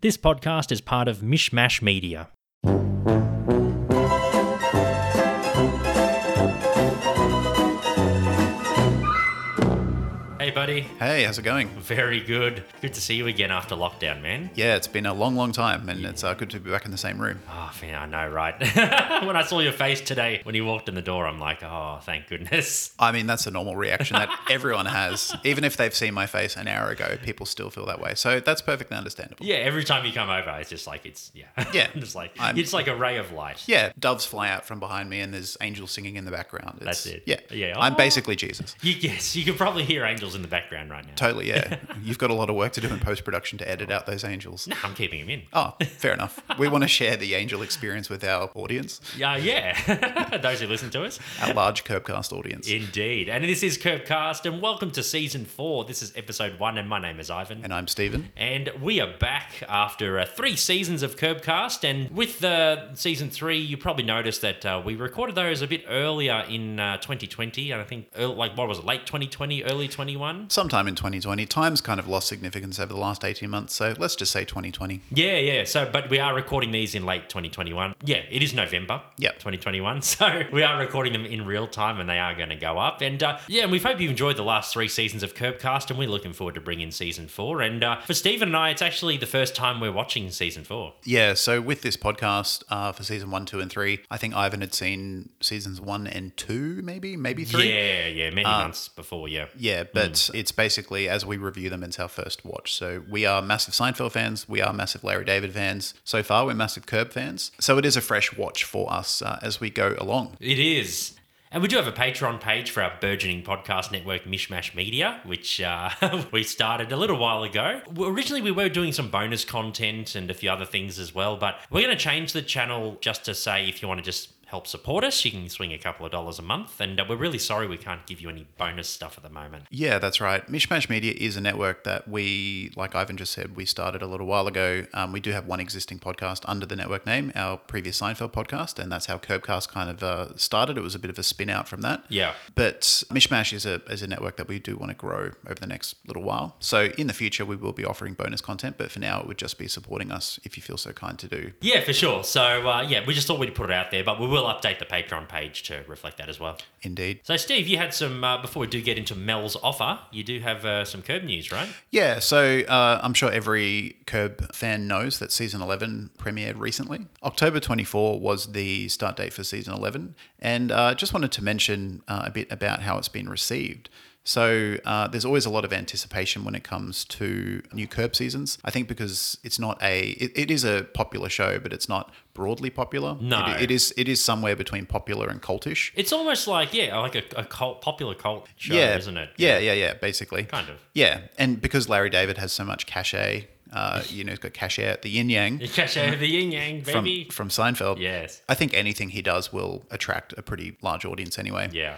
This podcast is part of Mishmash Media. Hey, buddy. Hey, how's it going? Very good. Good to see you again after lockdown, man. Yeah, it's been a long time, and it's good to be back in the same room. Oh, man, I know, right? When I saw your face today, when you walked in the door, I'm like, oh, thank goodness. I mean, that's a normal reaction that everyone has. Even if they've seen my face an hour ago, people still feel that way. So that's perfectly understandable. Yeah, every time you come over, it's just like, Yeah. It's like a ray of light. Yeah, doves fly out from behind me, and there's angels singing in the background. That's it. Yeah. Oh. I'm basically Jesus. Yes, you can probably hear angels in the background right now. Totally, yeah. You've got a lot of work to do in post-production to edit out those angels. No, I'm keeping them in. Oh, fair enough. We want to share the angel experience with our audience. Yeah. Those who listen to us. Our large Curbcast audience. Indeed. And this is Curbcast, and welcome to Season 4. This is Episode 1, and my name is Ivan. And I'm Stephen. And we are back after 3 seasons of Curbcast. And with Season 3, you probably noticed that we recorded those a bit earlier in 2020. And I think, late 2020, early 21? Sometime in 2020. Time's kind of lost significance over the last 18 months, so let's just say 2020. Yeah. So, but we are recording these in late 2021. Yeah, it is November 2021. So we are recording them in real time, and they are going to go up. And and we hope you've enjoyed the last 3 seasons of Curbcast, and we're looking forward to bringing Season 4. And for Stephen and I, it's actually the first time we're watching Season 4. Yeah, so with this podcast for Season 1, 2, and 3, I think Ivan had seen Seasons 1 and 2, maybe 3. Yeah, many months before, yeah. Yeah, but it's basically, as we review them, it's our first watch. So we are massive Seinfeld fans. We are massive Larry David fans. So far, we're massive Curb fans. So it is a fresh watch for us as we go along. It is. And we do have a Patreon page for our burgeoning podcast network, Mishmash Media, which we started a little while ago. Originally, we were doing some bonus content and a few other things as well, but we're going to change the channel just to say if you want to just help support us, you can swing a couple of dollars a month, and we're really sorry we can't give you any bonus stuff at the moment. Yeah, that's right. Mishmash Media is a network that we, like Ivan just said, we started a little while ago. We do have one existing podcast under the network name, our previous Seinfeld podcast, and that's how Curbcast kind of started. It was a bit of a spin out from that. Yeah. But Mishmash is a network that we do want to grow over the next little while. So in the future, we will be offering bonus content, but for now, it would just be supporting us if you feel so kind to do. Yeah, for sure. So we just thought we'd put it out there, but we will update the Patreon page to reflect that as well. Indeed. So, Steve, you had some, before we do get into Mel's offer, you do have some Curb news, right? Yeah, so I'm sure every Curb fan knows that Season 11 premiered recently. October 24 was the start date for Season 11, and just wanted to mention a bit about how it's been received. So there's always a lot of anticipation when it comes to new Curb seasons. I think because it's not it is a popular show, but it's not broadly popular. No. It is somewhere between popular and cultish. It's almost like a popular cult show, isn't it? Yeah, basically. Kind of. Yeah, and because Larry David has so much cachet, he's got cachet at the yin yang. Cachet at the yin yang, baby. From Seinfeld. Yes. I think anything he does will attract a pretty large audience anyway. Yeah.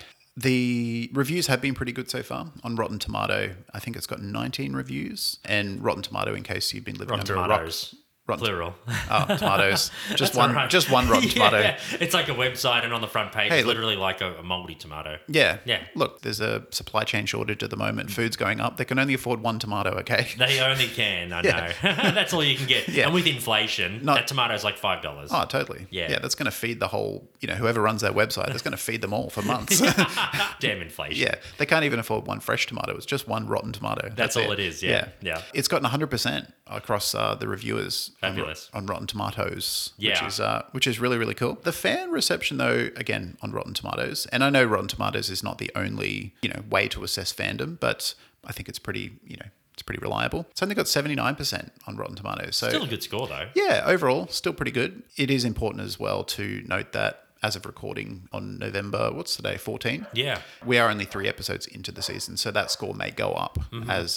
The reviews have been pretty good so far. On Rotten Tomato, I think it's got 19 reviews. And Rotten Tomato, in case you've been living under a rock. Plural. Oh, tomatoes. Just one right. Just one Rotten Tomato. Yeah. It's like a website, and on the front page, it's literally like a moldy tomato. Yeah. Yeah. Look, there's a supply chain shortage at the moment. Food's going up. They can only afford one tomato, okay? They only can, I know. That's all you can get. Yeah. And with inflation, that tomato's like $5. Oh, totally. Yeah. That's going to feed the whole, whoever runs that website, that's going to feed them all for months. Damn inflation. Yeah. They can't even afford one fresh tomato. It's just one rotten tomato. That's all it is, yeah. It's gotten 100% across the reviewers. Fabulous. On Rotten Tomatoes, Yeah. which is really, really cool. The fan reception, though, again, on Rotten Tomatoes, and I know Rotten Tomatoes is not the only, way to assess fandom, but I think it's pretty, it's pretty reliable. It's only got 79% on Rotten Tomatoes. So Still a good score, though. Yeah, overall, still pretty good. It is important as well to note that as of recording on November, what's today, 14? Yeah. We are only 3 episodes into the season, so that score may go up as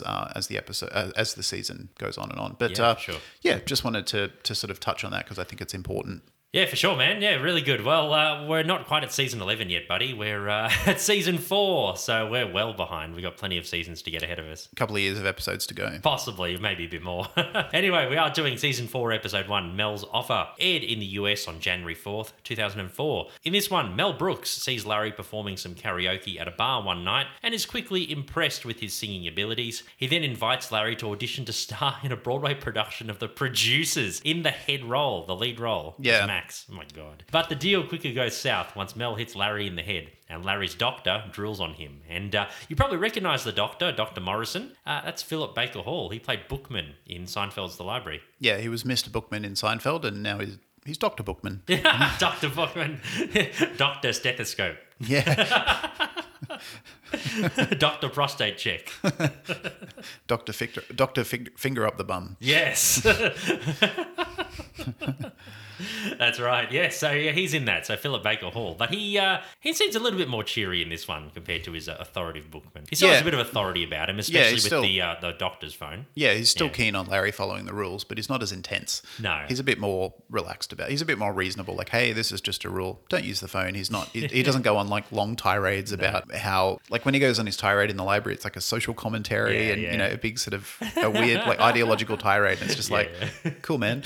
the season goes on and on. But sure. Yeah, just wanted to sort of touch on that because I think it's important. Yeah, for sure, man. Yeah, really good. Well, we're not quite at season 11 yet, buddy. We're at season 4, so we're well behind. We've got plenty of seasons to get ahead of us. A couple of years of episodes to go. Possibly, maybe a bit more. Anyway, we are doing season 4, episode 1, Mel's Offer, aired in the US on January 4th, 2004. In this one, Mel Brooks sees Larry performing some karaoke at a bar one night and is quickly impressed with his singing abilities. He then invites Larry to audition to star in a Broadway production of The Producers in the lead role. Yeah. Max. Oh my God. But the deal quickly goes south once Mel hits Larry in the head and Larry's doctor drills on him. And you probably recognise the doctor, Dr. Morrison. That's Philip Baker Hall. He played Bookman in Seinfeld's The Library. Yeah, he was Mr. Bookman in Seinfeld, and now he's Dr. Bookman. Dr. Bookman. Dr. Stethoscope. Yeah. Dr. Prostate Check. Dr. Finger up the bum. Yes. That's right. Yeah. So yeah, he's in that. So Philip Baker Hall, but he seems a little bit more cheery in this one compared to his authoritative Bookman. He still has a bit of authority about him, especially with the doctor's phone. Yeah, he's still keen on Larry following the rules, but he's not as intense. No, he's a bit more relaxed about it. He's a bit more reasonable. Like, hey, this is just a rule. Don't use the phone. He's not. He doesn't go on like long tirades about how, like when he goes on his tirade in the library, it's like a social commentary and you know a big sort of a weird like ideological tirade. And it's just cool, man.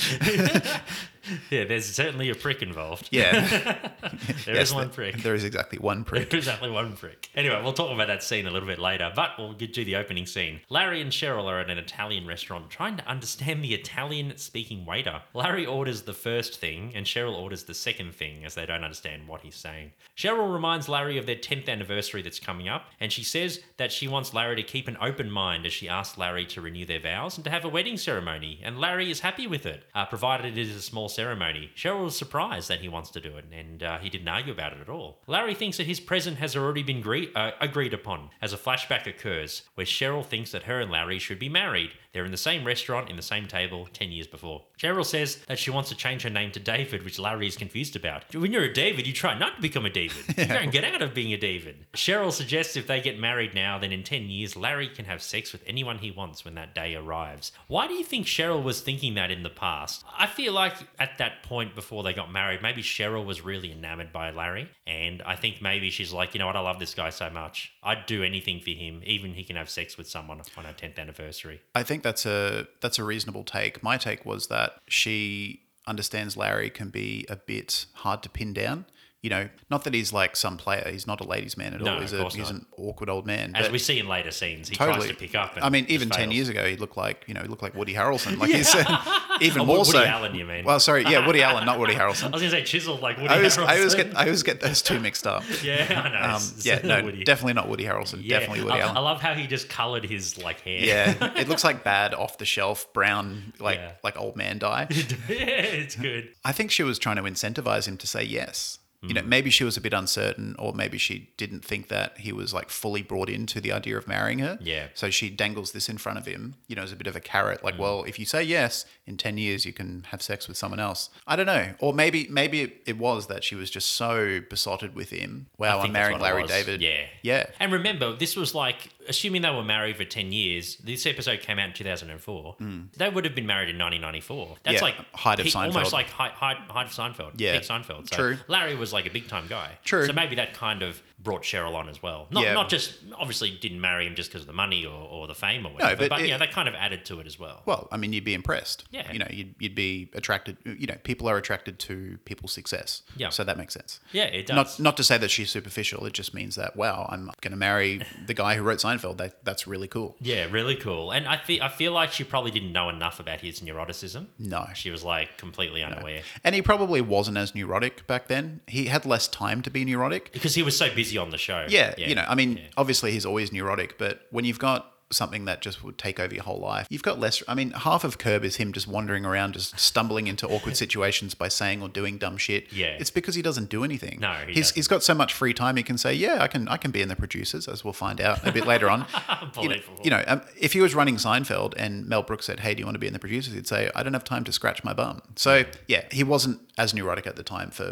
Yeah, there's certainly a prick involved. Yeah. There is one prick. There is exactly one prick. There is exactly one prick. Anyway, we'll talk about that scene a little bit later, but we'll get to the opening scene. Larry and Cheryl are at an Italian restaurant trying to understand the Italian-speaking waiter. Larry orders the first thing, and Cheryl orders the second thing, as they don't understand what he's saying. Cheryl reminds Larry of their 10th anniversary that's coming up, and she says that she wants Larry to keep an open mind as she asks Larry to renew their vows and to have a wedding ceremony, and Larry is happy with it, provided it is a small ceremony. Cheryl is surprised that he wants to do it, and he didn't argue about it at all. Larry thinks that his present has already been agreed upon, as a flashback occurs, where Cheryl thinks that her and Larry should be married. They're in the same restaurant, in the same table, 10 years before. Cheryl says that she wants to change her name to David, which Larry is confused about. When you're a David, you try not to become a David. You don't get out of being a David. Cheryl suggests if they get married now, then in 10 years, Larry can have sex with anyone he wants when that day arrives. Why do you think Cheryl was thinking that in the past? I feel like at that point before they got married, maybe Cheryl was really enamored by Larry. And I think maybe she's like, you know what, I love this guy so much. I'd do anything for him, even he can have sex with someone on our 10th anniversary. I think that's a reasonable take. My take was that she understands Larry can be a bit hard to pin down. You know, not that he's like some player. He's not a ladies' man at all. He's an awkward old man. As we see in later scenes, he tries to pick up. And I mean, even 10 years ago, he looked like Woody Harrelson. Like he's even more Woody so. Woody Allen, you mean? Well, sorry, yeah, Woody Allen, not Woody Harrelson. I was going to say chiseled like Woody Harrelson. I always get those two mixed up. Yeah, I know. Definitely not Woody Harrelson. Yeah, definitely Woody Allen. I love how he just coloured his like hair. Yeah, it looks like bad off the shelf brown like old man dye. Yeah, it's good. I think she was trying to incentivize him to say yes. You know, maybe she was a bit uncertain, or maybe she didn't think that he was like fully brought into the idea of marrying her. Yeah. So she dangles this in front of him, you know, as a bit of a carrot. Like, well, if you say yes, in 10 years you can have sex with someone else. I don't know. Or maybe it was that she was just so besotted with him. Wow, I'm marrying Larry David. Yeah. Yeah. And remember, this was like, assuming they were married for 10 years, this episode came out in 2004. They would have been married in 1994. That's like height of Seinfeld. Almost like height of Seinfeld. Yeah. Peak Seinfeld. So True. Larry was like a big time guy. True. So maybe that kind of brought Cheryl on as well. Not just, obviously didn't marry him just because of the money or the fame or whatever, but that kind of added to it as well. Well, I mean, you'd be impressed. Yeah. You know, you'd be attracted, you know, people are attracted to people's success. Yeah. So that makes sense. Yeah, it does. Not to say that she's superficial. It just means that, wow, I'm going to marry the guy who wrote Seinfeld. That's really cool. Yeah, really cool. And I feel like she probably didn't know enough about his neuroticism. No. She was like completely unaware. And he probably wasn't as neurotic back then. He had less time to be neurotic. Because he was so busy on the show. Yeah. You know, I mean, obviously he's always neurotic, but when you've got something that just would take over your whole life, you've got less. I mean, half of Curb is him just wandering around, just stumbling into awkward situations by saying or doing dumb shit. Yeah. It's because he doesn't do anything. No, he's got so much free time. He can say, yeah, I can be in The Producers, as we'll find out a bit later on. Unbelievable. You know, if he was running Seinfeld and Mel Brooks said, hey, do you want to be in The Producers? He'd say, I don't have time to scratch my bum. So yeah, he wasn't as neurotic at the time for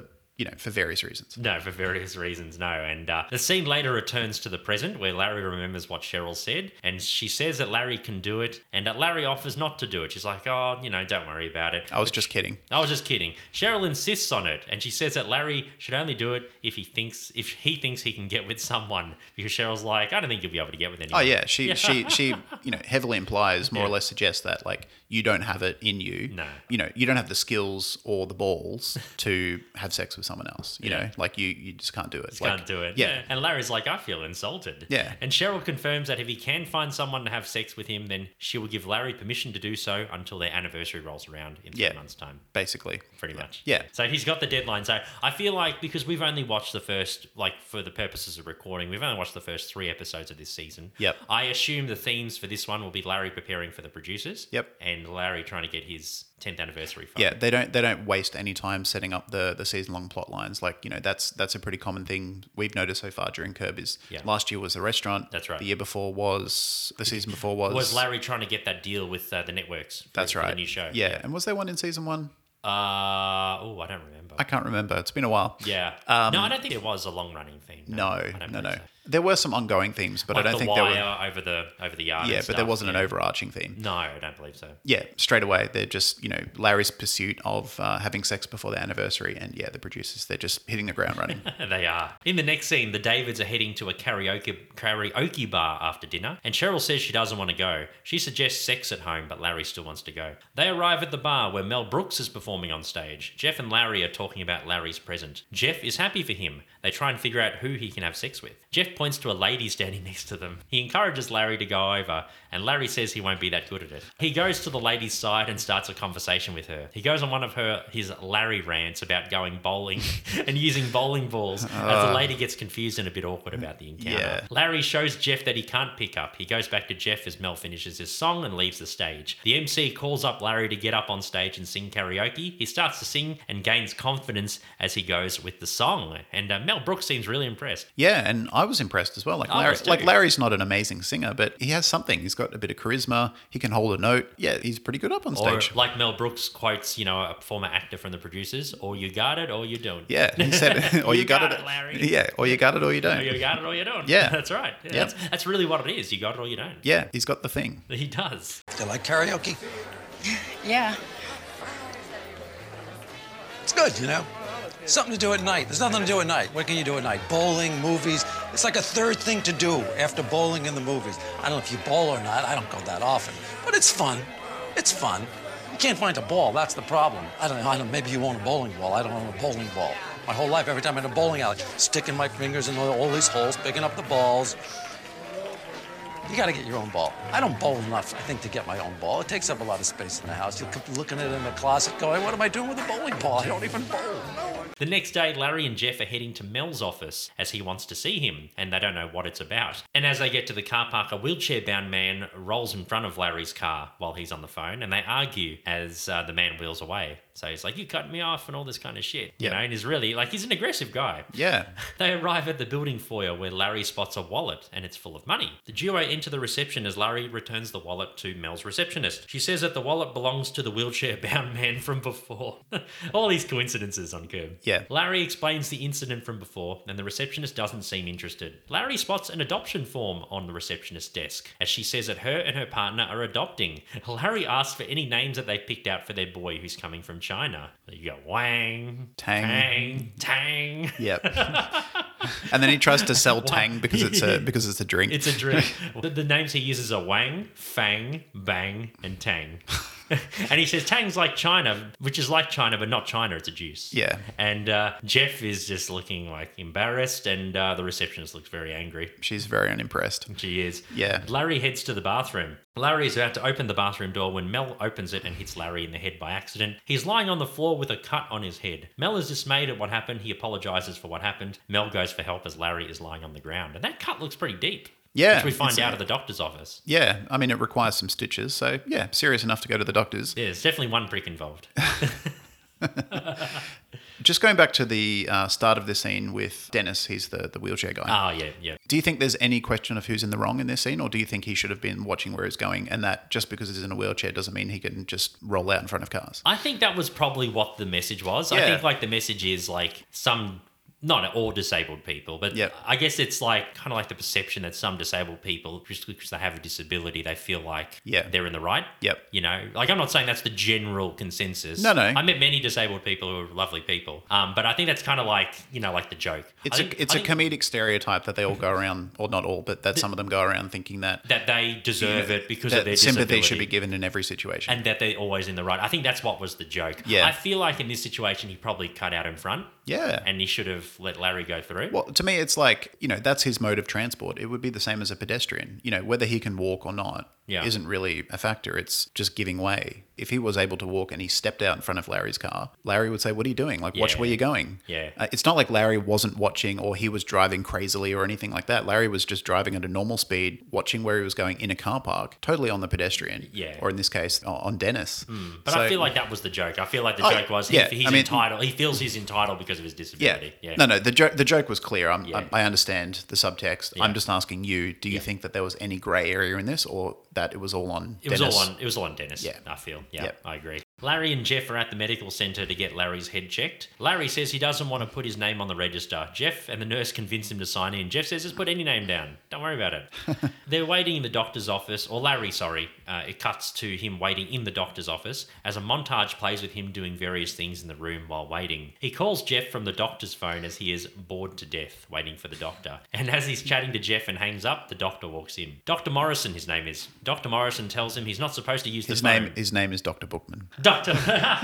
for various reasons. No, for various reasons, no. And the scene later returns to the present where Larry remembers what Cheryl said, and she says that Larry can do it, and that Larry offers not to do it. She's like, oh, don't worry about it. I was just kidding. Cheryl insists on it, and she says that Larry should only do it if he thinks he can get with someone, because Cheryl's like, I don't think you'll be able to get with anyone. Oh yeah, she heavily implies, more or less suggests that like you don't have it in you. No. You don't have the skills or the balls to have sex with someone else. You know, like you just can't do it. Can't do it. Yeah. And Larry's like, I feel insulted. Yeah. And Cheryl confirms that if he can find someone to have sex with him, then she will give Larry permission to do so until their anniversary rolls around in 3 months' time. Basically. Pretty much. Yeah. So he's got the deadline. So I feel like because we've only watched the first, like for the purposes of recording, we've only watched the first 3 episodes of this season. Yep. I assume the themes for this one will be Larry preparing for the producers. Yep. And Larry trying to get his 10th anniversary fund. Yeah, they don't waste any time setting up the season long plot lines. Like, that's a pretty common thing we've noticed so far during Curb is last year was the restaurant. That's right. The year before was the season before was Larry trying to get that deal with the networks. That's right. For the new show. Yeah. And was there one in season 1? I don't remember. I can't remember. It's been a while. Yeah. No, I don't think it was a long running theme. No. So. There were some ongoing themes, but Like I don't think the there were. wire over the yard. Yeah, and but there stuff. wasn't an overarching theme. No, I don't believe so. Yeah, straight away they're just Larry's pursuit of having sex before their anniversary, and the producers they're just hitting the ground running. They are. In the next scene, the Davids are heading to a karaoke bar after dinner, and Cheryl says she doesn't want to go. She suggests sex at home, but Larry still wants to go. They arrive at the bar where Mel Brooks is performing on stage. Jeff and Larry are talking about Larry's present. Jeff is happy for him. They try and figure out who he can have sex with. Jeff points to a lady standing next to them. He encourages Larry to go over, and Larry says he won't be that good at it. He goes to the lady's side and starts a conversation with her. He goes on one of his Larry rants about going bowling and using bowling balls as the lady gets confused and a bit awkward about the encounter. Yeah. Larry shows Jeff that he can't pick up. He goes back to Jeff as Mel finishes his song and leaves the stage. The MC calls up Larry to get up on stage and sing karaoke. He starts to sing and gains confidence as he goes with the song. And Mel Brooks seems really impressed. Yeah, and I was impressed as well. Larry's not an amazing singer, but he has something. He's got a bit of charisma. He can hold a note. Yeah, he's pretty good up on stage. Or like Mel Brooks quotes, a former actor from the producers, or you got it or you don't. Yeah, he said, or you got it, Larry. Yeah, or you got it or you don't. Or you got it or you don't. Yeah. That's right. Yeah, that's really what it is. You got it or you don't. Yeah, he's got the thing. He does. Do you like karaoke? Yeah. It's good, Something to do at night. There's nothing to do at night. What can you do at night? Bowling, movies. It's like a third thing to do after bowling and the movies. I don't know if you bowl or not. I don't go that often. But it's fun. It's fun. You can't find a ball. That's the problem. I don't know. Maybe you own a bowling ball. I don't own a bowling ball. My whole life, every time I'm in a bowling alley, sticking my fingers in all these holes, picking up the balls. You got to get your own ball. I don't bowl enough, I think, to get my own ball. It takes up a lot of space in the house. You'll keep looking at it in the closet going, what am I doing with a bowling ball? I don't even bowl. The next day, Larry and Jeff are heading to Mel's office as he wants to see him, and they don't know what it's about. And as they get to the car park, a wheelchair-bound man rolls in front of Larry's car while he's on the phone, and they argue as the man wheels away. So he's like, you cut me off and all this kind of shit, and he's really, he's an aggressive guy. Yeah. They arrive at the building foyer where Larry spots a wallet and it's full of money. The duo enter the reception as Larry returns the wallet to Mel's receptionist. She says that the wallet belongs to the wheelchair-bound man from before. All these coincidences on Curb. Yeah. Larry explains the incident from before and the receptionist doesn't seem interested. Larry spots an adoption form on the receptionist's desk as she says that her and her partner are adopting. Larry asks for any names that they picked out for their boy who's coming from China. You got Wang, Tang. Tang. Yep. And then he tries to sell Tang because it's a drink. It's a drink. The names he uses are Wang, Fang, Bang, and Tang. And he says Tang's like China, which is like China, but not China. It's a juice. Yeah. And Jeff is just looking embarrassed, and the receptionist looks very angry. She's very unimpressed. She is. Yeah. Larry heads to the bathroom. Larry is about to open the bathroom door when Mel opens it and hits Larry in the head by accident. He's lying on the floor with a cut on his head. Mel is dismayed at what happened. He apologizes for what happened. Mel goes for help as Larry is lying on the ground. And that cut looks pretty deep. Yeah. Which we find out at the doctor's office. Yeah. I mean, it requires some stitches. So, yeah, serious enough to go to the doctors. Yeah, there's definitely one prick involved. Just going back to the start of the scene with Dennis, he's the wheelchair guy. Oh, yeah, yeah. Do you think there's any question of who's in the wrong in this scene, or do you think he should have been watching where he's going, and that just because he's in a wheelchair doesn't mean he can just roll out in front of cars? I think that was probably what the message was. I Yeah. think like the message is like not all disabled people, but Yep. I guess it's like kind of like the perception that some disabled people, just because they have a disability, they feel like Yeah. they're in the right. Yep. You know, like I'm not saying that's the general consensus. No. I met many disabled people who are lovely people. But I think that's kind of like, you know, like the joke. It's I a think comedic stereotype that they all go around, or not all, but that some of them go around thinking that they deserve it because that of their sympathy disability. should be given in every situation. And that they're always in the right. I think that's what was the joke. Yeah. I feel like in this situation, he probably cut out in front. Yeah. And he should have let Larry go through. Well, to me, it's like, you know, that's his mode of transport. It would be the same as a pedestrian. You know, whether he can walk or not isn't really a factor. It's just giving way. If he was able to walk and he stepped out in front of Larry's car, Larry would say, "What are you doing? Like, watch where you're going." Yeah. It's not like Larry wasn't watching or he was driving crazily or anything like that. Larry was just driving at a normal speed, watching where he was going in a car park, totally on the pedestrian. Yeah. Or in this case, on Dennis. But I feel like that was the joke. I feel like the joke was he's entitled. He feels he's entitled because of his disability. Yeah. No. The joke was clear. Yeah. I understand the subtext. Yeah. I'm just asking you, do you think that there was any grey area in this, or that it was all on It Dennis? was all on Dennis. Yeah. I feel. Yeah, Yep. I agree. Larry and Jeff are at the medical centre to get Larry's head checked. Larry says he doesn't want to put his name on the register. Jeff and the nurse convince him to sign in. Jeff says, just put any name down. Don't worry about it. They're waiting in the doctor's office, or Larry, sorry. It cuts to him waiting in the doctor's office as a montage plays with him doing various things in the room while waiting. He calls Jeff from the doctor's phone as he is bored to death waiting for the doctor. And as he's chatting to Jeff and hangs up, the doctor walks in. Dr. Morrison, his name is. Dr. Morrison tells him he's not supposed to use the phone. His name is Dr. Bookman. Doctor.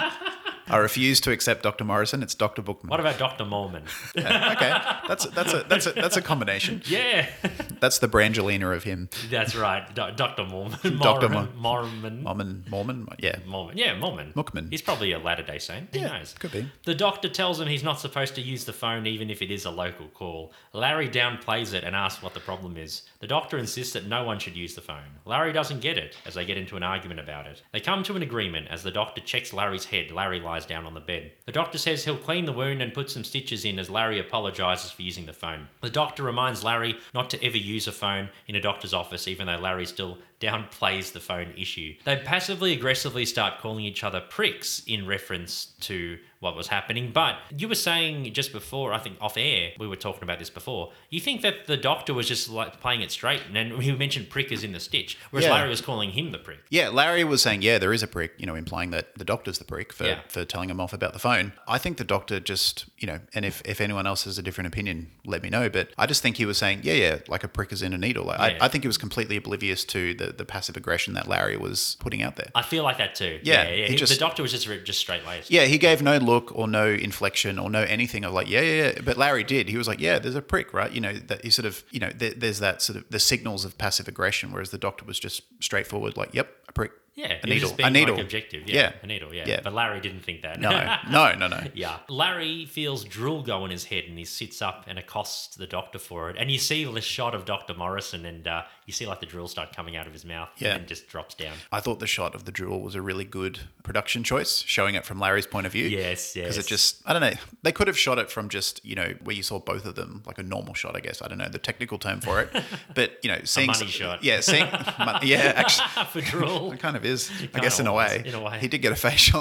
I refuse to accept Dr. Morrison. It's Dr. Bookman. What about Dr. Mormon? Okay, that's a combination. Yeah, That's the Brangelina of him. that's right. Dr. Mormon. Dr. Mormon. Mormon. Yeah. Mormon. Yeah, Mormon. Mookman. He's probably a Latter-day Saint. Who Yeah, knows? could be. The doctor tells him he's not supposed to use the phone even if it is a local call. Larry downplays it and asks what the problem is. The doctor insists that no one should use the phone. Larry doesn't get it as they get into an argument about it. They come to an agreement as the doctor checks Larry's head. Larry lies down on the bed. The doctor says he'll clean the wound and put some stitches in as Larry apologises for using the phone. The doctor reminds Larry not to ever use a phone in a doctor's office, even though Larry still downplays the phone issue. They passively aggressively start calling each other pricks in reference to what was happening. But you were saying just before, I think off air, we were talking about this before, you think that the doctor was just like playing it straight, and you mentioned prick as in the stitch, whereas Yeah. Larry was calling him the prick. Yeah, Larry was saying, yeah, there is a prick, you know, implying that the doctor's the prick for, Yeah. for telling him off about the phone. I think the doctor just, you know, and if anyone else has a different opinion, let me know. But I just think he was saying, yeah, like a prick is in a needle. Like, Yeah. I think he was completely oblivious to the passive aggression that Larry was putting out there. I feel like that too. Yeah, yeah. he just- The doctor was just straight laced. Yeah, he gave no look or no inflection or no anything of like, yeah. But Larry did. He was like, yeah, there's a prick, right? You know, that he sort of, you know, there's that sort of the signals of passive aggression, whereas the doctor was just straightforward, like, yep, a prick. Yeah, a he was needle. just being A needle. like objective. Yeah. A needle, yeah. Yeah. But Larry didn't think that. No. Yeah. Larry feels drool go in his head and he sits up and accosts the doctor for it. And you see the shot of Dr. Morrison and you see like the drool start coming out of his mouth Yeah. and then just drops down. I thought the shot of the drool was a really good production choice, showing it from Larry's point of view. Yes. Because it just, I don't know, they could have shot it from just, you know, where you saw both of them, like a normal shot, I guess. I don't know the technical term for it. But, you know, seeing. money shot. Yeah, seeing. Yeah, actually. For drool. It kind of is, I kinda guess, in a was, way. in a way. He did get a facial.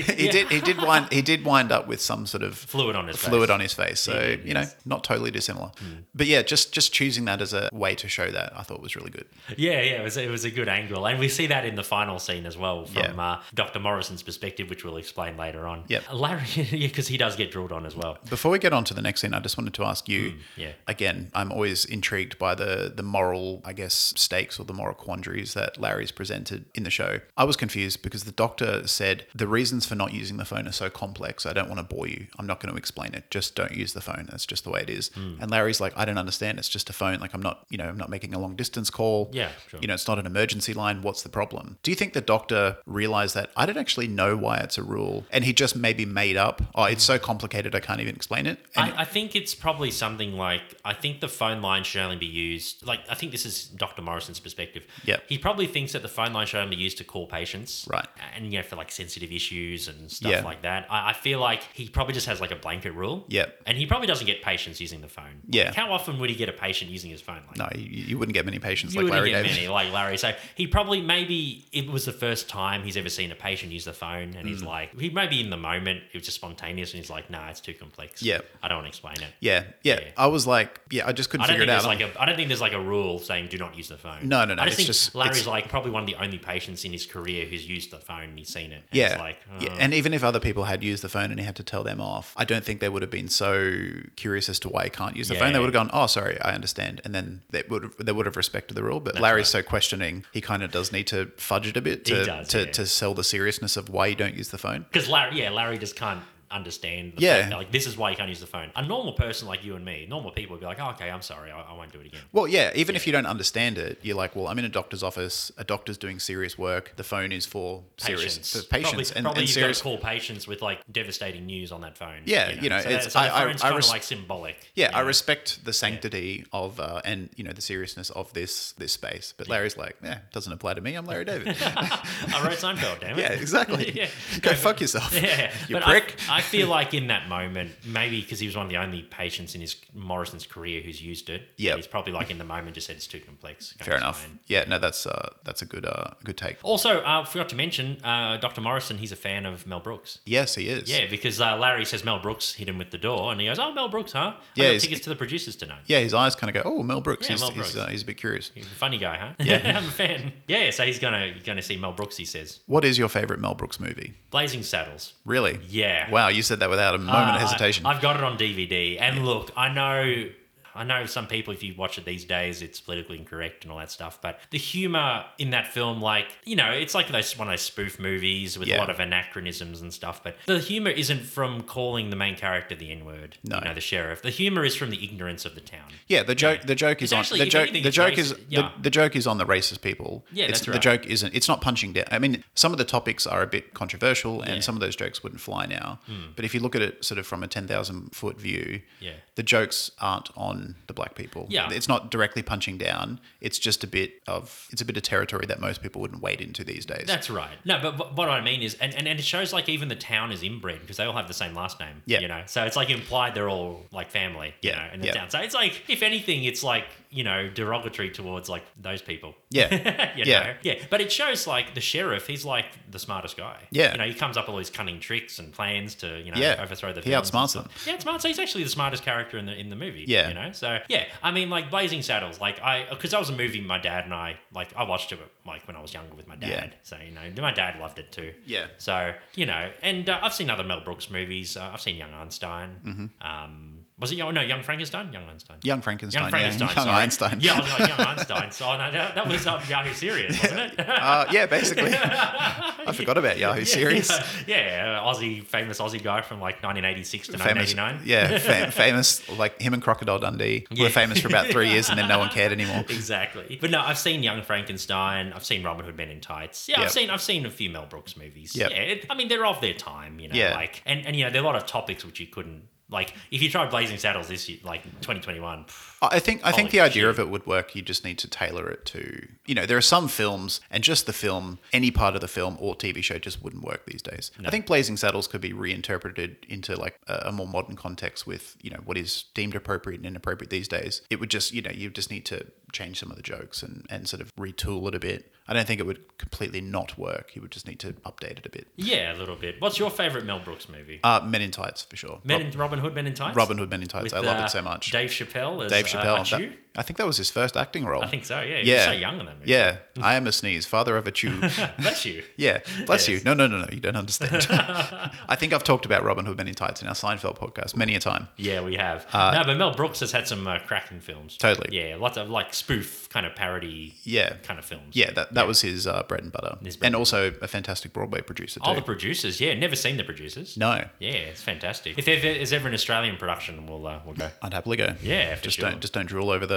He did wind up with some sort of Fluid on his face. So, He did, you know, yes. not totally dissimilar. But yeah, just choosing that as a way to show that, I thought was really good. Yeah, it was a good angle. And we see that in the final scene as well from Dr. Morrison's perspective, which we'll explain later on. Yep. Larry, yeah, because he does get drooled on as well. Before we get on to the next scene, I just wanted to ask you, yeah. again, I'm always intrigued by the moral, I guess, stakes or the moral quandaries that Larry's presented in the show. I was confused because the doctor said, the reasons for not using the phone are so complex, I don't want to bore you. I'm not going to explain it. Just don't use the phone. That's just the way it is. And Larry's like, I don't understand. It's just a phone. Like, I'm not making a long distance assistance call. Yeah, sure. You know, it's not an emergency line. What's the problem? Do you think the doctor realized that I don't actually know why it's a rule, and he just maybe made up, oh, it's so complicated I can't even explain it? And I think it's probably something like, I think the phone line should only be used, like, I think this is Dr. Morrison's perspective. Yep. He probably thinks that the phone line should only be used to call patients. Right. And, you know, for like sensitive issues and stuff Yeah. like that. I feel like he probably just has like a blanket rule. Yep. And he probably doesn't get patients using the phone. Yeah. Like, how often would he get a patient using his phone? Like, no, you wouldn't get many patients you like wouldn't Larry get David. many like Larry. So he probably, maybe it was the first time he's ever seen a patient use the phone, and he's like, he maybe in the moment it was just spontaneous, and he's like, nah, it's too complex. Yeah. I don't want to explain it. Yeah. Yeah. I was like, I just couldn't figure it out. I don't think there's like a rule saying do not use the phone. No. I just It's think just Larry's like probably one of the only patients in his career who's used the phone and he's seen it. And Yeah. It's like, Yeah. And even if other people had used the phone and he had to tell them off, I don't think they would have been so curious as to why he can't use the phone. They would have gone, oh, sorry, I understand. And then they would have respected the rule. But Larry's so questioning, he kind of does need to fudge it a bit to sell the seriousness of why you don't use the phone. because Larry just can't understand the Yeah. fact that, like, this is why you can't use the phone. A normal person like you and me, normal people would be like, oh, okay, I'm sorry, I won't do it again. Well, yeah, even if you don't understand it, you're like, well, I'm in a doctor's office, a doctor's doing serious work, the phone is for patients. Probably and you've serious. got to call patients with like devastating news on that phone. Yeah, so it's- so the I phone's kind of res- like symbolic. Yeah, you I know? respect the sanctity of and the seriousness of this space. But Larry's like, doesn't apply to me. I'm Larry David. I wrote Seinfeld, damn it. Yeah, exactly. Yeah. Go fuck yourself. Yeah, You but prick. I feel like in that moment, maybe because he was one of the only patients in Morrison's career who's used it. Yep. He's probably like in the moment just said it's too complex. Can't Fair enough. explain. Yeah, no, that's a good take. Also, forgot to mention, Dr. Morrison, he's a fan of Mel Brooks. Yes, he is. Yeah, because Larry says Mel Brooks hit him with the door, and he goes, "Oh, Mel Brooks, huh? Yeah, I got he's- tickets to the producers tonight." Yeah, his eyes kind of go, oh, Mel Brooks. Yeah, he's, Mel Brooks. He's a bit curious. He's a funny guy, huh? Yeah. I'm a fan. Yeah, so he's gonna see Mel Brooks. He says, What is your favorite Mel Brooks movie? "Blazing Saddles." Really? Yeah. Wow, you said that without a moment of hesitation. I've got it on DVD, and look, I know some people, if you watch it these days, it's politically incorrect and all that stuff. But the humor in that film, like, it's like one of those spoof movies with a lot of anachronisms and stuff. But the humor isn't from calling the main character the N-word. No. The sheriff. The humor is from the ignorance of the town. Yeah, the joke is It's on actually, the if joke. anything, The it's joke racist. is Yeah. the joke is on the racist people. Yeah, that's The right. joke isn't. It's not punching down. I mean, some of the topics are a bit controversial, and some of those jokes wouldn't fly now. But if you look at it sort of from a 10,000 foot view, the jokes aren't on the black people. Yeah. It's not directly punching down. It's just a bit of territory that most people wouldn't wade into these days. That's right. No, but what I mean is, and it shows like even the town is inbred because they all have the same last name. Yeah. So it's like implied they're all like family. In the town. So it's like, if anything, it's like derogatory towards like those people. Yeah. You Yeah. know? Yeah. But it shows like the sheriff. He's like the smartest guy. Yeah. He comes up with all these cunning tricks and plans to overthrow the. He villains and outsmarts stuff. them. Yeah, it's smart. So he's actually the smartest character in the movie. Yeah. So yeah, I mean, like Blazing Saddles, like because that was a movie my dad and I watched it like when I was younger with my dad. Yeah. So my dad loved it too. Yeah. So and I've seen other Mel Brooks movies. I've seen Young Einstein. Was it Young Frankenstein? Young Einstein. Young Frankenstein. Young Frankenstein. Young sorry. Einstein. Yeah, I was like Young Einstein. So no, that was Yahoo Serious, wasn't it? Yeah, basically. I forgot about Yahoo Serious. Yeah, famous Aussie guy from like 1986 to 1989. Yeah, famous, like him and Crocodile Dundee were famous for about 3 years and then no one cared anymore. Exactly. But no, I've seen Young Frankenstein. I've seen Robin Hood Men in Tights. Yeah, Yep. I've seen a few Mel Brooks movies. Yep. Yeah, I mean, they're of their time, Yeah. like, and there are a lot of topics which you couldn't, like, if you tried Blazing Saddles this year, like 2021, I think Holy the idea shit. of it would work. You just need to tailor it to, there are some films and just the film, any part of the film or TV show just wouldn't work these days. I think Blazing Saddles could be reinterpreted into like a more modern context with, what is deemed appropriate and inappropriate these days. It would just, you just need to change some of the jokes and sort of retool it a bit. I don't think it would completely not work. You would just need to update it a bit. Yeah, a little bit. What's your favourite Mel Brooks movie? Men in Tights for sure. Robin Hood Men in Tights? Robin Hood Men in Tights. With, I love it so much. Dave Chappelle as Chappelle. Achu? I think that was his first acting role. I think so, yeah. He was so young in that movie. Yeah. I am a sneeze, father of a chew. Bless you. Yeah, bless Yes. you. No, you don't understand. I think I've talked about Robin Hood Men in Tights in our Seinfeld podcast many a time. Yeah, we have. No, but Mel Brooks has had some cracking films. Totally. Yeah, lots of like spoof kind of parody kind of films. Yeah, that was his bread and butter. His bread And and also a fantastic Broadway producer too. Oh, the producers. Yeah, never seen the producers. No. Yeah, it's fantastic. If there's ever an Australian production, we'll go. I'd happily go. Yeah, for just sure. don't drool over the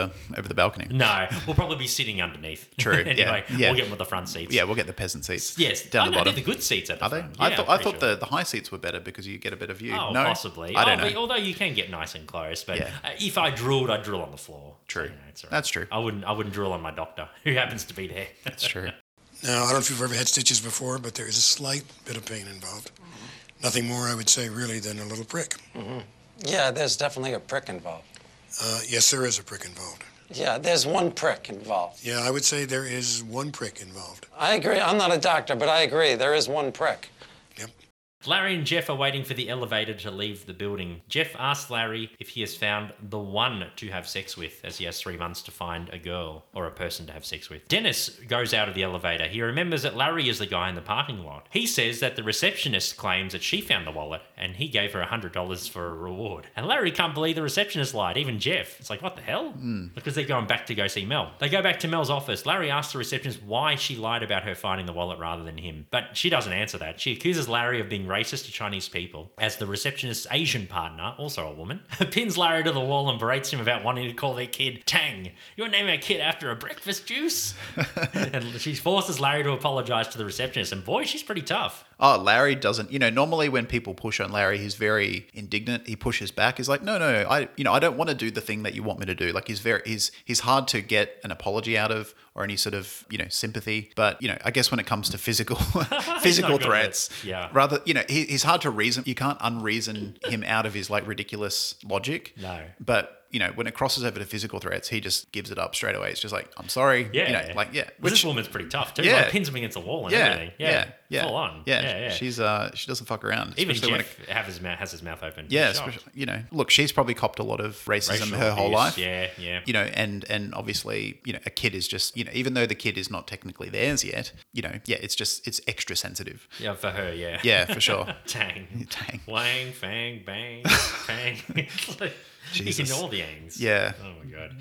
the balcony. No, we'll probably be sitting underneath. True. Anyway, Yeah. we'll get with the front seats. Yeah, we'll get the peasant seats. Yes. Down the bottom. They're the good seats at the Are they? front. I Yeah, thought I'm pretty sure. the high seats were better because you get a better view. Oh, No? possibly. I don't know. Although you can get nice and close, but Yeah. If I drilled, I'd drill on the floor. True. So, it's all right. That's true. I wouldn't drill on my doctor, who happens to be there. That's true. Now, I don't know if you've ever had stitches before, but there is a slight bit of pain involved. Nothing more, I would say, really, than a little prick. Yeah, there's definitely a prick involved. Yes, there is a prick involved. Yeah, there's one prick involved. Yeah, I would say there is one prick involved. I agree. I'm not a doctor, but I agree. There is one prick. Yep. Larry and Jeff are waiting for the elevator to leave the building. Jeff asks Larry if he has found the one to have sex with, as he has 3 months to find a girl or a person to have sex with. Dennis goes out of the elevator. He remembers that Larry is the guy in the parking lot. He says that the receptionist claims that she found the wallet and he gave her $100 for a reward. And Larry can't believe the receptionist lied, even Jeff. It's like, what the hell? Because they're going back to go see Mel. They go back to Mel's office. Larry asks the receptionist why she lied about her finding the wallet rather than him. But she doesn't answer that. She accuses Larry of being racist to Chinese people, as the receptionist's Asian partner, also a woman, pins Larry to the wall and berates him about wanting to call their kid Tang. You want to name our kid after a breakfast juice? And she forces Larry to apologise to the receptionist, and boy, she's pretty tough. Oh, Larry doesn't. Normally when people push on Larry, he's very indignant. He pushes back. He's like, no, I don't want to do the thing that you want me to do. Like he's hard to get an apology out of or any sort of sympathy. But I guess when it comes to physical not good threats, at it. Yeah. rather he's hard to reason. You can't unreason him out of his like ridiculous logic. No. But when it crosses over to physical threats, he just gives it up straight away. It's just like, I'm sorry. Yeah. This woman's pretty tough too. Yeah. Like pins him against the wall and everything. Yeah. Full on. Yeah. She doesn't fuck around. Even especially Jeff has his mouth open. Yeah, Shocked. especially, look, she's probably copped a lot of racism Racial her whole abuse, life. yeah. And obviously, a kid is just, even though the kid is not technically theirs yet, it's extra sensitive. Yeah, for her, yeah. Yeah, for sure. Tang. Tang. Wang, fang, bang, bang. Jesus. In all the angs. Yeah. Oh my god.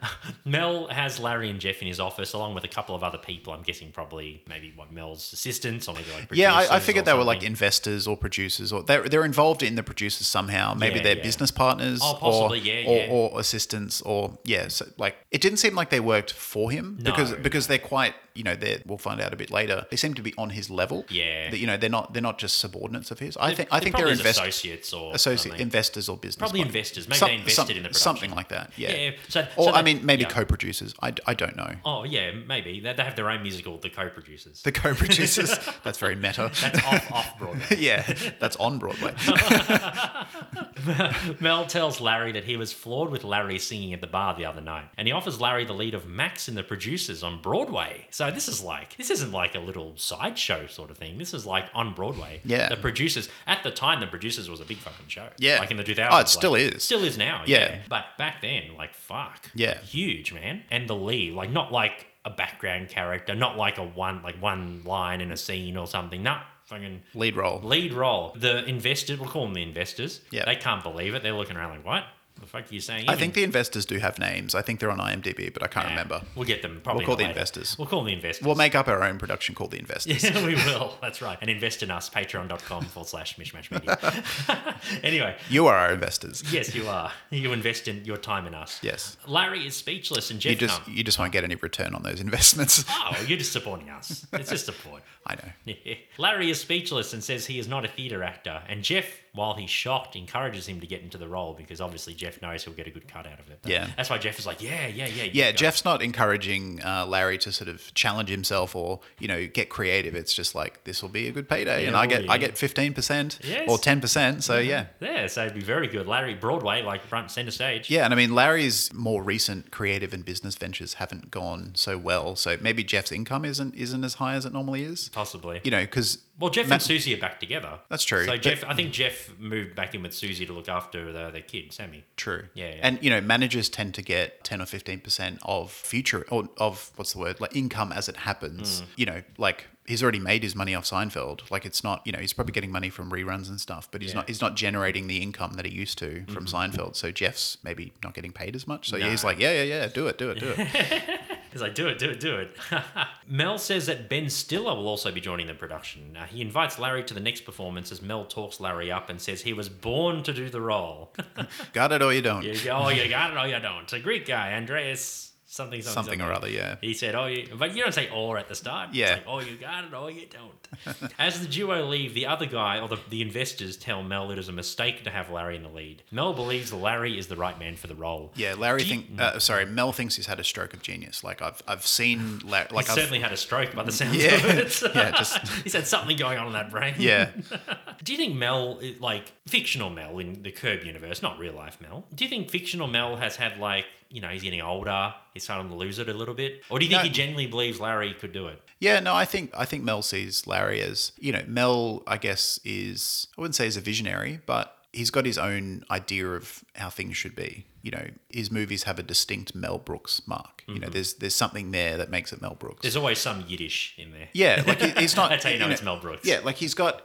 Mel has Larry and Jeff in his office along with a couple of other people. I'm guessing probably maybe Mel's assistants or maybe like producers. Yeah, I figured or they were like something. investors or producers, or they're involved in the producers somehow. Maybe Yeah, they're yeah. business partners, Oh, possibly, or assistants, or so like it didn't seem like they worked for him No. because they're quite we'll find out a bit later. They seem to be on his level. Yeah. They're not just subordinates of his. I think They're they're probably investors. associates or something. Investors or business Probably partners. investors. Maybe they invested in the production. Something like that. Yeah. Yeah. So Maybe yeah. co-producers. I don't know. Oh yeah, maybe they have their own musical, the co-producers. The co-producers. That's very meta. That's off Broadway. Yeah, that's on Broadway. Mel tells Larry that he was floored with Larry singing at the bar the other night, and he offers Larry the lead of Max and the Producers on Broadway. So this isn't like a little sideshow sort of thing. This is like on Broadway. Yeah. The Producers, at the time, the Producers was a big fucking show. Yeah. Like in the 2000s. Oh, it still is. Still is now. Yeah. But back then, like fuck. Yeah. Huge, man. And the lead, like not like a background character, not like one line in a scene or something. No. Fucking Lead role. The investors, we'll call them the investors. Yeah. They can't believe it. They're looking around like, what? The fuck are you saying? I think the investors do have names. I think they're on IMDb, but I can't remember. We'll get them probably. We'll call the later. investors. We'll call them the investors. We'll make up our own production called The Investors. Yeah, we will. That's right. And invest in us. Patreon.com/mishmash media. Anyway. You are our investors. Yes, you are. You invest in your time in us. Yes. Larry is speechless and Jeff can't. You just won't get any return on those investments. Oh, you're just supporting us. It's just support. I know. Yeah. Larry is speechless and says he is not a theatre actor. And Jeff, while he's shocked, encourages him to get into the role because obviously Jeff knows he'll get a good cut out of it. But Yeah. That's why Jeff is like, yeah. Yeah, Jeff's not encouraging Larry to sort of challenge himself or get creative. It's just like, this will be a good payday, Yeah, and I get yeah. 15% Yes. or 10%. So yeah. Yeah, so it'd be very good. Larry, Broadway, like front center stage. Yeah, and I mean, Larry's more recent creative and business ventures haven't gone so well. So maybe Jeff's income isn't as high as it normally is. Possibly. Because Well, Jeff and Susie are back together. That's true. So But- I think Jeff moved back in with Susie to look after their kid, Sammy. True. Yeah. And managers tend to get 10 or 15% of future or of what's the word, like income as it happens. Like he's already made his money off Seinfeld. Like it's not, he's probably getting money from reruns and stuff, but he's not generating the income that he used to from Seinfeld. So Jeff's maybe not getting paid as much. So No. he's like, yeah, do it. He's like, do it. Mel says that Ben Stiller will also be joining the production. He invites Larry to the next performance as Mel talks Larry up and says he was born to do the role. Got it or you don't. You got it or you don't. It's a Greek guy, Andreas. Something or other, yeah. He said, but you don't say or at the start. Yeah. It's like, you got it or you don't. As the duo leave, the other guy, or the investors, tell Mel it is a mistake to have Larry in the lead. Mel believes Larry is the right man for the role. Yeah, Mel thinks he's had a stroke of genius. Like I've seen, He's certainly had a stroke by the sounds Yeah. of it. Yeah, he's had something going on in that brain. Yeah. Do you think Mel, like fictional Mel in the Curb universe, not real life Mel, do you think fictional Mel has had he's getting older, he's starting to lose it a little bit? Or do you think he genuinely believes Larry could do it? Yeah, no, I think Mel sees Larry as, Mel, I guess, I wouldn't say he's a visionary, but he's got his own idea of how things should be. His movies have a distinct Mel Brooks mark. Mm-hmm. There's something there that makes it Mel Brooks. There's always some Yiddish in there. Yeah, like he's not. That's how you know it's Mel Brooks. Yeah, like he's got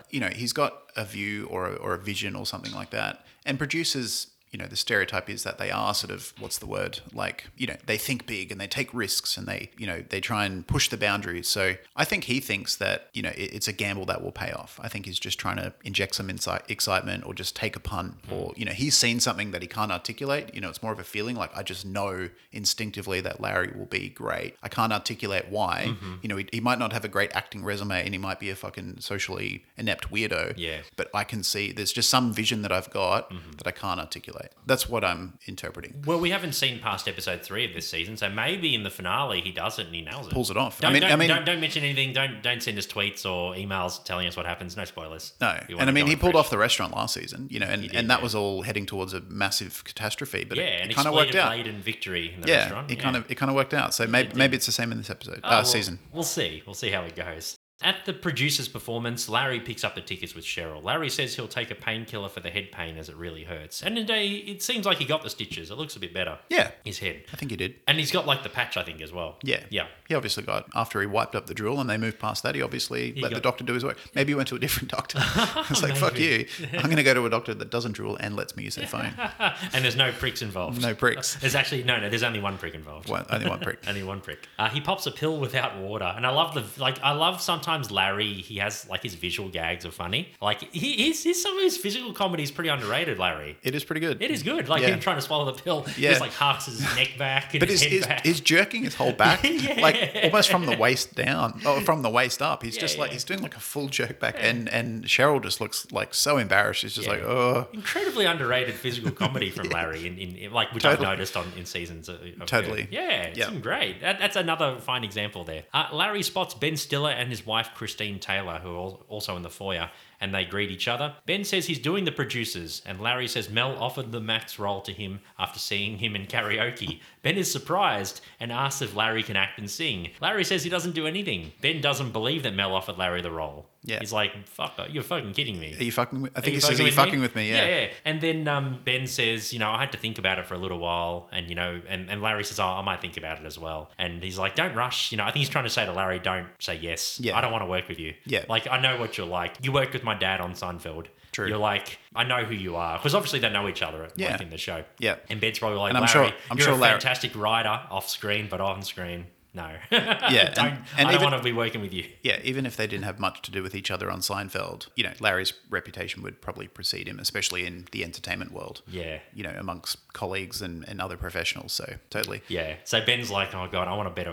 a view or a vision or something like that. And producers, the stereotype is that they are sort of, what's the word? Like, they think big and they take risks and they try and push the boundaries. So I think he thinks that, it's a gamble that will pay off. I think he's just trying to inject some excitement or just take a punt or, he's seen something that he can't articulate. It's more of a feeling like I just know instinctively that Larry will be great. I can't articulate why. Mm-hmm. He might not have a great acting resume and he might be a fucking socially inept weirdo. Yeah. But I can see there's just some vision that I've got that I can't articulate. That's what I'm interpreting. Well, we haven't seen past episode 3 of this season, so maybe in the finale he does it and he nails it. Pulls it off. Don't mention anything. Don't send us tweets or emails telling us what happens. No spoilers. No, and he pulled off the restaurant last season, and that was all heading towards a massive catastrophe. But it kind of worked out. Laden victory in the restaurant. It kind of worked out. So maybe it's the same in this episode season. We'll see. We'll see how it goes. At the producer's performance, Larry picks up the tickets with Cheryl. Larry says he'll take a painkiller for the head pain as it really hurts. And it seems like he got the stitches. It looks a bit better. Yeah. His head. I think he did. And he's got the patch, I think, as well. Yeah. Yeah. He obviously after he wiped up the drill and they moved past that, he obviously let the doctor do his work. Maybe he went to a different doctor. It's like, fuck you. I'm going to go to a doctor that doesn't drill and lets me use their phone. And there's no pricks involved. No pricks. There's actually, there's only one prick involved. Only one prick. Only one prick. He pops a pill without water. And I love sometimes Larry, he has his visual gags are funny. Some of his physical comedy is pretty underrated, Larry. It is pretty good. It is good. Him trying to swallow the pill, just harks his neck back and his head back. He's jerking his whole back, almost from the waist down, or from the waist up. He's he's doing a full jerk back, and Cheryl just looks so embarrassed. She's just oh. Incredibly underrated physical comedy from Larry, which I've noticed in seasons. Totally. It's great. That's another fine example there. Larry spots Ben Stiller and his wife Christine Taylor, who are also in the foyer, and they greet each other. Ben says he's doing the producers, and Larry says Mel offered the Max role to him after seeing him in karaoke. Ben is surprised and asks if Larry can act and sing. Larry says he doesn't do anything. Ben doesn't believe that Mel offered Larry the role. Yeah. He's like, fuck, you're fucking kidding me. Are you fucking with me? I think he says, are you fucking with me? Yeah. And then Ben says, I had to think about it for a little while. And, and Larry says, I might think about it as well. And he's like, don't rush. I think he's trying to say to Larry, don't say yes. Yeah. I don't want to work with you. Yeah. I know what you're like. You worked with my dad on Seinfeld. True. You're like, I know who you are. Because obviously they know each other in the show. Yeah. And Ben's probably like, and Larry, I'm you're sure a Larry, fantastic writer off screen, but on screen, no. Yeah. I don't want to be working with you. Yeah, even if they didn't have much to do with each other on Seinfeld, Larry's reputation would probably precede him, especially in the entertainment world. Yeah. Amongst colleagues and other professionals. So totally. Yeah. So Ben's like, oh God, I want a better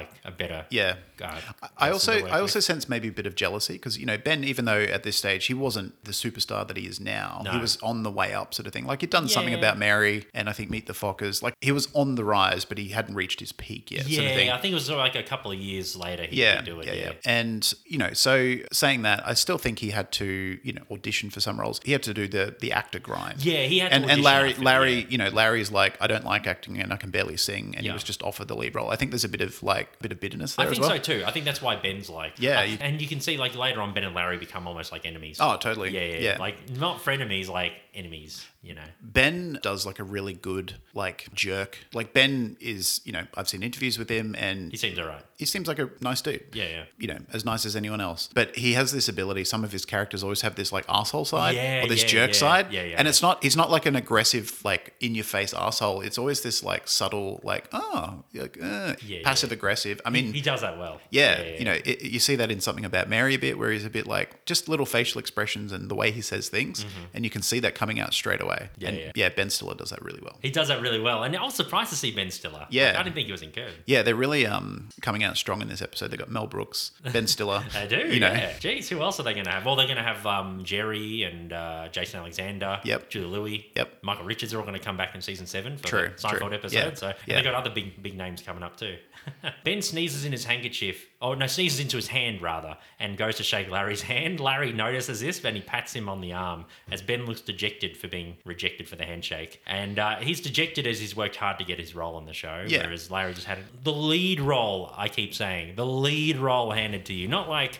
Yeah. I also sense maybe a bit of jealousy because, Ben, even though at this stage he wasn't the superstar that he is now, he was on the way up sort of thing. He'd done something about Mary and I think Meet the Fockers. He was on the rise, but he hadn't reached his peak yet. Yeah, sort of thing. I think it was a couple of years later he could do it. Yeah. And, so saying that, I still think he had to, audition for some roles. He had to do the actor grind. Yeah, he had to and audition. Larry, Larry's like, I don't like acting and I can barely sing. And he was just offered the lead role. I think there's a bit of bitterness there as well. I think so too. I think that's why Ben's like... Yeah. And you can see later on Ben and Larry become almost like enemies. Oh, totally. Yeah. Not frenemies, enemies, Ben does a really good jerk. Ben is, I've seen interviews with him and and He seems all right. he seems like a nice dude. Yeah. You know, as nice as anyone else. But he has this ability. Some of his characters always have this like arsehole side or this jerk side. Yeah. And he's not like an aggressive, like in your face arsehole. It's always this like subtle, like, passive aggressive. I mean, He does that well. you know, you see that in Something About Mary a bit, where he's a bit like just little facial expressions and the way he says things. And you can see that coming out straight away. Ben Stiller does that really well. He does that really well. And I was surprised to see Ben Stiller. Yeah. Like, I didn't think he was in Curb. Yeah, they're really coming out strong in this episode. They got Mel Brooks, Ben Stiller. They do, you know. yeah. Jeez, who else are they going to have? Well, they're going to have Jerry and Jason Alexander. Yep. Julia Louis. Yep. Michael Richards are all going to come back in season 7 for True, the Seinfeld true. episode. Yeah, So yeah. they got other big names coming up too. Ben sneezes in his handkerchief. Oh, no, sneezes into his hand, rather, and goes to shake Larry's hand. Larry notices this, and he pats him on the arm as Ben looks dejected for being rejected for the handshake. And he's dejected as he's worked hard to get his role on the show, Yeah. whereas Larry just had the lead role, I keep saying. The lead role handed to you. Not like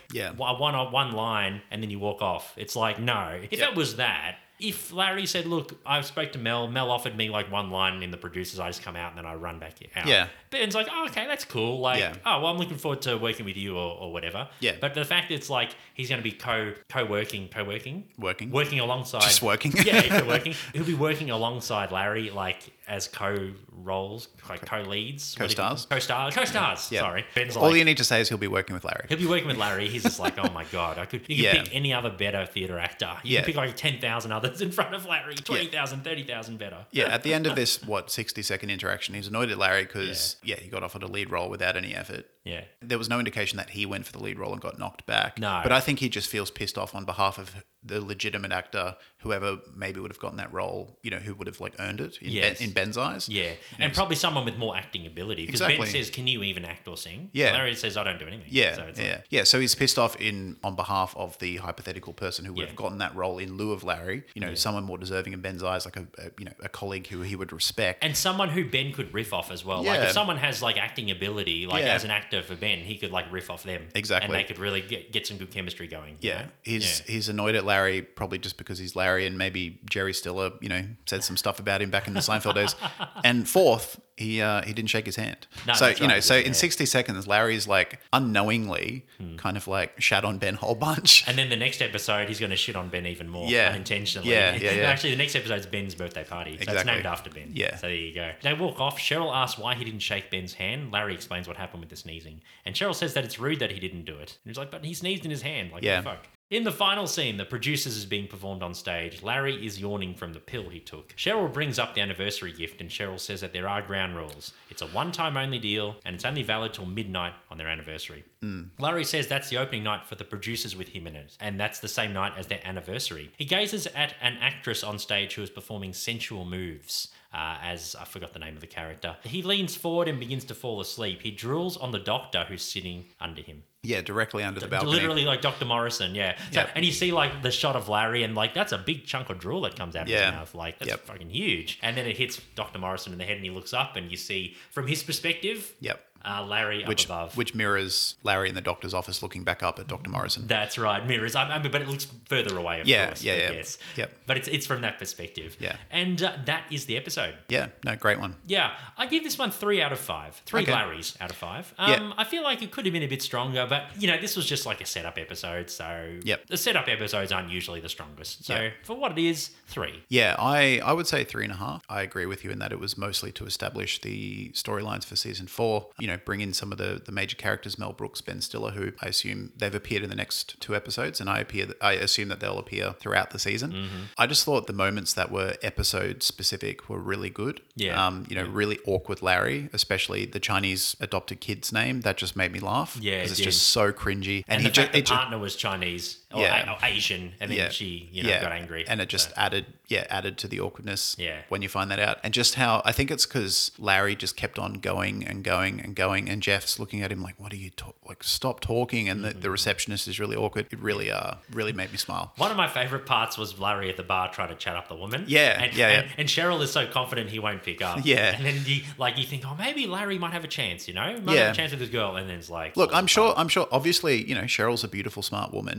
one line and then you walk off. It's like, no. If it was that... If Larry said, look, I spoke to Mel offered me like one line in the producers, I just come out and then I run back out. Yeah. Ben's like, oh, okay, that's cool. Like, Yeah. oh, well, I'm looking forward to working with you or whatever. Yeah. But the fact it's like he's going to be co-working. Working alongside. Just working. Yeah, co-working. He'll be working alongside Larry, like, as co-roles, like co-leads. Co-stars. Co-stars, Yeah. sorry. Ben's All like, you need to say is he'll be working with Larry. he'll be working with Larry. He's just like, oh my God, you could pick any other better theatre actor. You can pick like 10,000 others in front of Larry, 20,000, 30,000 better. Yeah, at the end of this, 60-second interaction, he's annoyed at Larry because, he got offered a lead role without any effort. Yeah. There was no indication that he went for the lead role and got knocked back. No. But I think he just feels pissed off on behalf of the legitimate actor, whoever maybe would have gotten that role, you know, who would have like earned it in Ben's eyes. Yeah, and probably someone with more acting ability. Because Exactly. Ben says, can you even act or sing? Yeah. Larry says, I don't do anything. Yeah, So it's like, So he's pissed off on behalf of the hypothetical person who would have gotten that role in lieu of Larry. You know, someone more deserving in Ben's eyes, like a colleague who he would respect. and someone who Ben could riff off as well. Like Yeah. if someone has like acting ability, like as an actor for Ben, he could like riff off them. Exactly. And they could really get some good chemistry going. you Yeah, know? he's annoyed at Larry probably just because he's Larry, and maybe Jerry Stiller, you know, said some stuff about him back in the Seinfeld days. And fourth, he didn't shake his hand. No, so that's you know, right, so yeah. in 60 seconds, Larry's like unknowingly kind of like shat on Ben a whole bunch. And then the next episode, he's going to shit on Ben even more unintentionally. Yeah. Actually, the next episode's Ben's birthday party. So it's Exactly. named after Ben. Yeah. So there you go. They walk off. Cheryl asks why he didn't shake Ben's hand. Larry explains what happened with the sneezing. And Cheryl says that it's rude that he didn't do it. And he's like, but he sneezed in his hand. Like, Yeah. what the fuck? In the final scene, the producers is being performed on stage. Larry is yawning from the pill he took. Cheryl brings up the anniversary gift, and Cheryl says that there are ground rules. It's a one-time only deal, and it's only valid till midnight on their anniversary. Larry says that's the opening night for the producers with him in it, and that's the same night as their anniversary. He gazes at an actress on stage who is performing sensual moves. As I forgot the name of the character. He leans forward and begins to fall asleep. He drools on the doctor who's sitting under him. Yeah, directly under the balcony. Literally like Dr. Morrison, yeah. So, Yep. and you see like the shot of Larry and like that's a big chunk of drool that comes out of his Yeah. mouth. Like that's Yep. fucking huge. And then it hits Dr. Morrison in the head and he looks up and you see from his perspective, Yep. Larry up above. Which mirrors Larry in the doctor's office looking back up at Dr. Morrison. That's right, mirrors. I mean, but it looks further away, of Yeah, course. yeah, I yeah. guess. Yep. But it's from that perspective. Yeah. And that is the episode. Yeah, no, great one. Yeah, I give this one 3 out of 5. 3 Okay. Larrys out of 5. Yeah. I feel like it could have been a bit stronger, but you know, this was just like a setup episode, so Yep. the setup episodes aren't usually the strongest. So Yeah. for what it is, 3. Yeah, I would say 3.5. I agree with you in that it was mostly to establish the storylines for season 4. You know, bring in some of the major characters, Mel Brooks, Ben Stiller, who I assume they've appeared in the next 2 episodes, and I assume that they'll appear throughout the season. Mm-hmm. I just thought the moments that were episode specific were really good. Yeah. Really awkward Larry, especially the Chinese adopted kid's name. That just made me laugh. Yeah, because it's it did. just so cringy. And he the fact the it just- partner was Chinese or, Yeah. or Asian, and then she, got angry. and it just added to the awkwardness. Yeah. When you find that out, and just how I think it's because Larry just kept on going and going and going, and Jeff's looking at him like, "What are you like? Stop talking!" And the receptionist is really awkward. It really made me smile. One of my favourite parts was Larry at the bar trying to chat up the woman. Yeah, And Cheryl is so confident he won't pick up. Yeah. And then you think, oh, maybe Larry might have a chance, might Yeah. have a chance with this girl. And then it's like, Look, falls I'm apart. sure. Obviously, Cheryl's a beautiful, smart woman.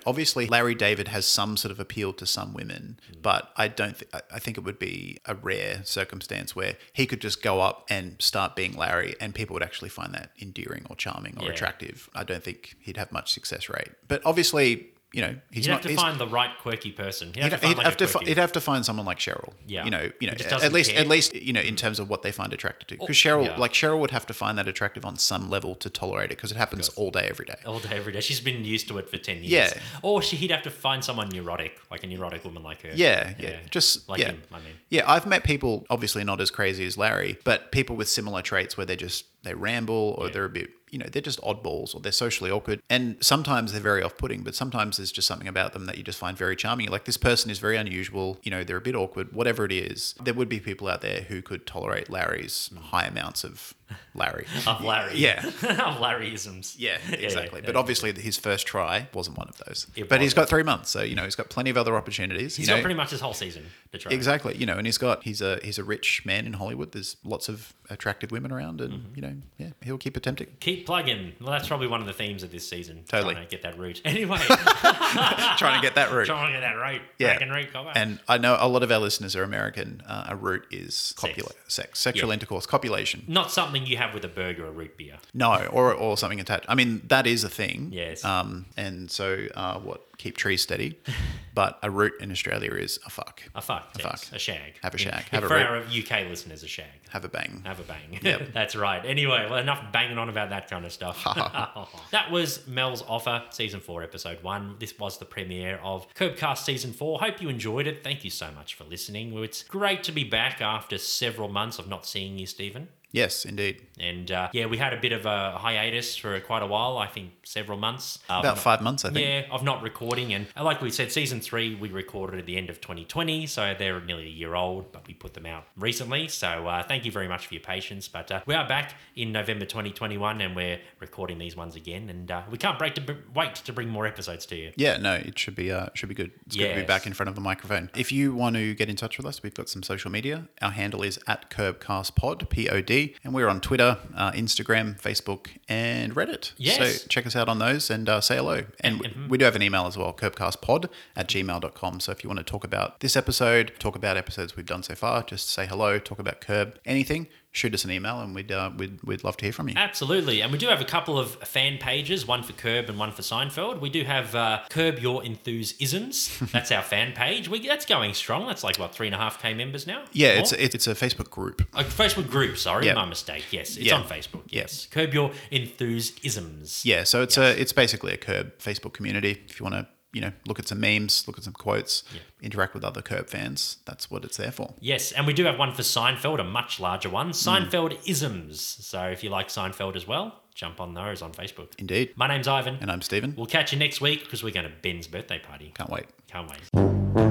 obviously Larry David has some sort of appeal to some women, but I think it would be a rare circumstance where he could just go up and start being Larry and people would actually find that endearing or charming or attractive. I don't think he'd have much success rate. But obviously, you know, You'd have to find the right quirky person. He'd have to find someone like Cheryl. Yeah. You know, at least, you know, in terms of what they find attractive to. Because Cheryl would have to find that attractive on some level to tolerate it because it happens all day, every day. All day, every day. She's been used to it for 10 years. Yeah. Or he'd have to find someone neurotic, like a neurotic woman like her. Yeah. Just like him, I mean. Yeah, I've met people, obviously not as crazy as Larry, but people with similar traits where they ramble or they're a bit, you know, they're just oddballs or they're socially awkward. And sometimes they're very off-putting, but sometimes there's just something about them that you just find very charming. Like, this person is very unusual, you know, they're a bit awkward, whatever it is. There would be people out there who could tolerate Larry's high amounts of Larry. Of Larry. Yeah. Of Larryisms. Yeah, exactly. Yeah. But obviously his first try wasn't one of those. But he's got 3 months, so, you know, he's got plenty of other opportunities. He's got pretty much his whole season to try. Exactly. You know, and he's a rich man in Hollywood. There's lots of attractive women around and, you know, yeah, he'll keep attempting. Keep plugging. Well, that's probably one of the themes of this season. Totally. Trying to get that root. Anyway. Trying to get that root. Trying to get that root. Yeah. Root, and I know a lot of our listeners are American. A root is sex. Sexual intercourse, copulation. Not something you have with a burger or root beer. No, or something attached. I mean, that is a thing. Yes. And so keep trees steady. But a root in Australia is a fuck. A fuck. A shag. Have a shag. Have a for root. our UK listeners, a shag. Have a bang. Have a bang. Yep. That's right. Anyway, well, enough banging on about that kind of stuff. That was Mel's Offer, Season 4, Episode 1. This was the premiere of Curbcast Season 4. Hope you enjoyed it. Thank you so much for listening. It's great to be back after several months of not seeing you, Stephen. Yes, indeed. And we had a bit of a hiatus for quite a while, I think several months. About 5 months, I think. Yeah, of not recording. And like we said, Season 3 we recorded at the end of 2020, so they're nearly a year old, but we put them out recently. So thank you very much for your patience. But we are back in November 2021 and we're recording these ones again. And we can't wait to bring more episodes to you. Yeah, no, it should be good. It's good to be back in front of a microphone. If you want to get in touch with us, we've got some social media. Our handle is @CurbcastPod, POD. And we're on Twitter, Instagram, Facebook, and Reddit. Yes. So check us out on those and say hello. And we do have an email as well, curbcastpod@gmail.com. So if you want to talk about this episode, talk about episodes we've done so far, just say hello, talk about Curb, anything, shoot us an email and we'd love to hear from you. Absolutely. And we do have a couple of fan pages, one for Curb and one for Seinfeld. We do have Curb Your Enthusiasms. That's our fan page. That's going strong. That's like, 3.5K members now? Yeah, it's a Facebook group. A Facebook group, sorry. Yeah. My mistake. Yes, it's on Facebook. Yes. Curb Your Enthusiasms. Yeah, so it's basically a Curb Facebook community. If you want to, you know, look at some memes, look at some quotes, interact with other Curb fans. That's what it's there for. Yes, and we do have one for Seinfeld, a much larger one, Seinfeld-isms. So if you like Seinfeld as well, jump on those on Facebook. Indeed. My name's Ivan. And I'm Stephen. We'll catch you next week because we're going to Ben's birthday party. Can't wait. Can't wait.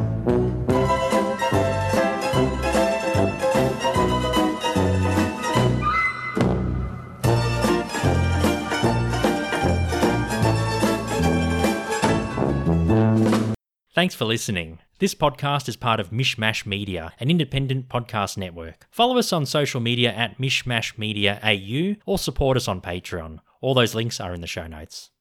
Thanks for listening. This podcast is part of Mishmash Media, an independent podcast network. Follow us on social media at Mishmash Media AU or support us on Patreon. All those links are in the show notes.